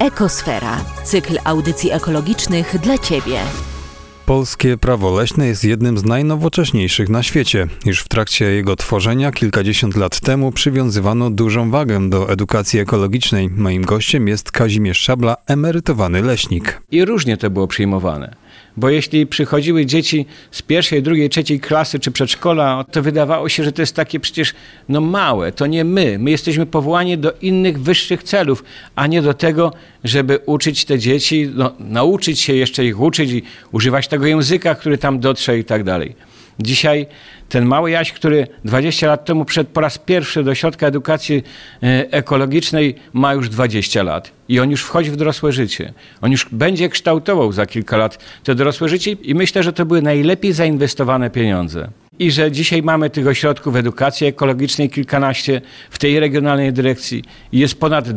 Ekosfera. Cykl audycji ekologicznych dla Ciebie. Polskie prawo leśne jest jednym z najnowocześniejszych na świecie. Już w trakcie jego tworzenia kilkadziesiąt lat temu przywiązywano dużą wagę do edukacji ekologicznej. Moim gościem jest Kazimierz Szabla, emerytowany leśnik. I różnie to było przyjmowane. Bo jeśli przychodziły dzieci z pierwszej, drugiej, trzeciej klasy czy przedszkola, to wydawało się, że to jest takie przecież małe, to nie my. My jesteśmy powołani do innych, wyższych celów, a nie do tego, żeby uczyć te dzieci, nauczyć się jeszcze ich uczyć i używać tego języka, który tam dotrze i tak dalej. Dzisiaj ten mały Jaś, który 20 lat temu przyszedł po raz pierwszy do Ośrodka Edukacji Ekologicznej, ma już 20 lat. I on już wchodzi w dorosłe życie. On już będzie kształtował za kilka lat to dorosłe życie i myślę, że to były najlepiej zainwestowane pieniądze. I że dzisiaj mamy tych ośrodków edukacji ekologicznej kilkanaście w tej regionalnej dyrekcji. Jest ponad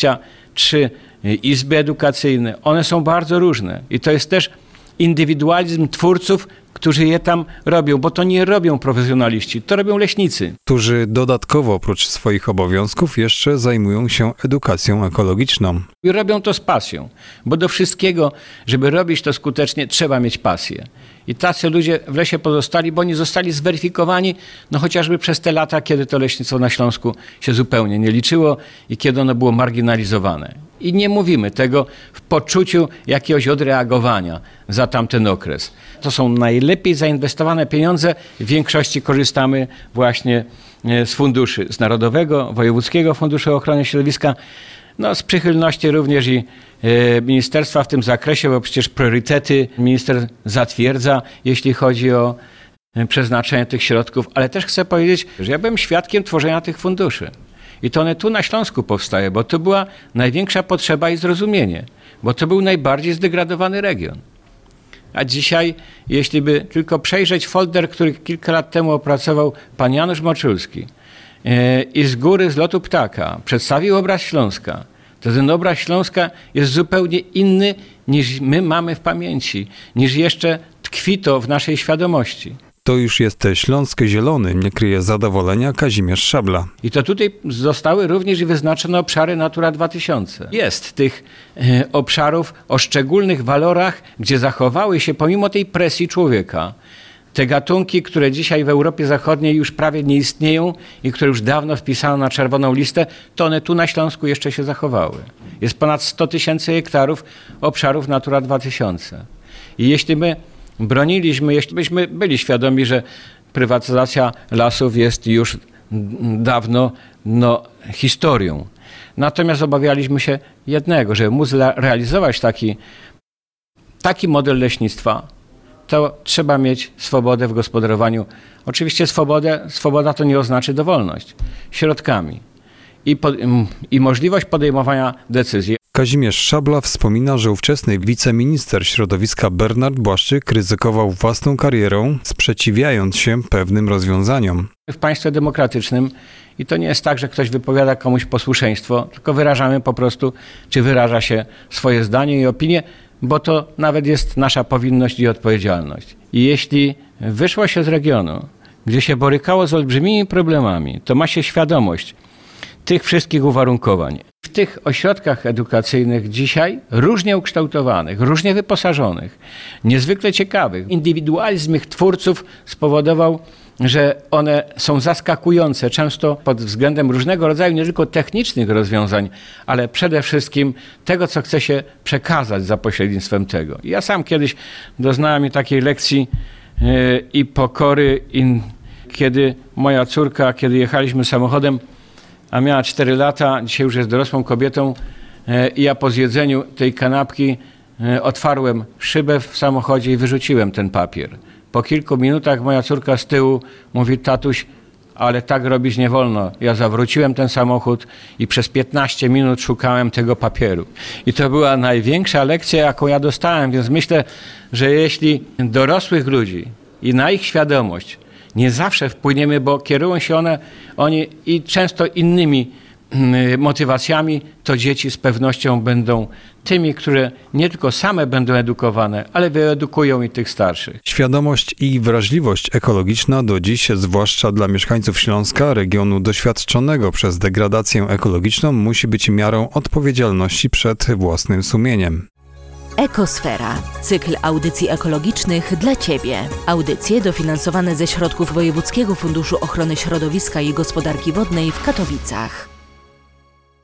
23 izby edukacyjne. One są bardzo różne. I to jest też indywidualizm twórców, którzy je tam robią, bo to nie robią profesjonaliści, to robią leśnicy. Którzy dodatkowo oprócz swoich obowiązków jeszcze zajmują się edukacją ekologiczną. I robią to z pasją, bo do wszystkiego, żeby robić to skutecznie, trzeba mieć pasję. I tacy ludzie w lesie pozostali, bo oni zostali zweryfikowani, chociażby przez te lata, kiedy to leśnictwo na Śląsku się zupełnie nie liczyło i kiedy ono było marginalizowane. I nie mówimy tego w poczuciu jakiegoś odreagowania za tamten okres. To są najlepiej zainwestowane pieniądze. W większości korzystamy właśnie z funduszy, z Narodowego, Wojewódzkiego Funduszu Ochrony Środowiska, z przychylności również i ministerstwa w tym zakresie, bo przecież priorytety minister zatwierdza, jeśli chodzi o przeznaczenie tych środków. Ale też chcę powiedzieć, że ja byłem świadkiem tworzenia tych funduszy. I to one tu na Śląsku powstaje, bo to była największa potrzeba i zrozumienie, bo to był najbardziej zdegradowany region. A dzisiaj, jeśli by tylko przejrzeć folder, który kilka lat temu opracował pan Janusz Moczulski i z góry, z lotu ptaka przedstawił obraz Śląska, to ten obraz Śląska jest zupełnie inny niż my mamy w pamięci, niż jeszcze tkwi to w naszej świadomości. To już jest Śląsk zielony, nie kryje zadowolenia Kazimierz Szabla. I to tutaj zostały również wyznaczone obszary Natura 2000. Jest tych obszarów o szczególnych walorach, gdzie zachowały się pomimo tej presji człowieka te gatunki, które dzisiaj w Europie Zachodniej już prawie nie istnieją i które już dawno wpisano na czerwoną listę, to one tu na Śląsku jeszcze się zachowały. Jest ponad 100 000 hektarów obszarów Natura 2000. I jeśli my broniliśmy, jeśli byśmy byli świadomi, że prywatyzacja lasów jest już dawno historią. Natomiast obawialiśmy się jednego, że móc realizować taki model leśnictwa, to trzeba mieć swobodę w gospodarowaniu. Oczywiście swoboda to nie oznacza dowolność. Środkami i możliwość podejmowania decyzji. Kazimierz Szabla wspomina, że ówczesny wiceminister środowiska Bernard Błaszczyk ryzykował własną karierą, sprzeciwiając się pewnym rozwiązaniom. W państwie demokratycznym i to nie jest tak, że ktoś wypowiada komuś posłuszeństwo, tylko wyrażamy po prostu, czy wyraża się swoje zdanie i opinię, bo to nawet jest nasza powinność i odpowiedzialność. I jeśli wyszło się z regionu, gdzie się borykało z olbrzymimi problemami, to ma się świadomość tych wszystkich uwarunkowań. W tych ośrodkach edukacyjnych dzisiaj różnie ukształtowanych, różnie wyposażonych, niezwykle ciekawych, indywidualizm ich twórców spowodował, że one są zaskakujące, często pod względem różnego rodzaju, nie tylko technicznych rozwiązań, ale przede wszystkim tego, co chce się przekazać za pośrednictwem tego. Ja sam kiedyś doznałem takiej lekcji i pokory, kiedy moja córka, kiedy jechaliśmy samochodem, a miała 4 lata, dzisiaj już jest dorosłą kobietą i ja po zjedzeniu tej kanapki otwarłem szybę w samochodzie i wyrzuciłem ten papier. Po kilku minutach moja córka z tyłu mówi: tatuś, ale tak robić nie wolno. Ja zawróciłem ten samochód i przez 15 minut szukałem tego papieru. I to była największa lekcja, jaką ja dostałem, więc myślę, że jeśli dorosłych ludzi i na ich świadomość nie zawsze wpłyniemy, bo kierują się oni i często innymi motywacjami, to dzieci z pewnością będą tymi, które nie tylko same będą edukowane, ale wyedukują i tych starszych. Świadomość i wrażliwość ekologiczna do dziś, zwłaszcza dla mieszkańców Śląska, regionu doświadczonego przez degradację ekologiczną, musi być miarą odpowiedzialności przed własnym sumieniem. Ekosfera. Cykl audycji ekologicznych dla Ciebie. Audycje dofinansowane ze środków Wojewódzkiego Funduszu Ochrony Środowiska i Gospodarki Wodnej w Katowicach.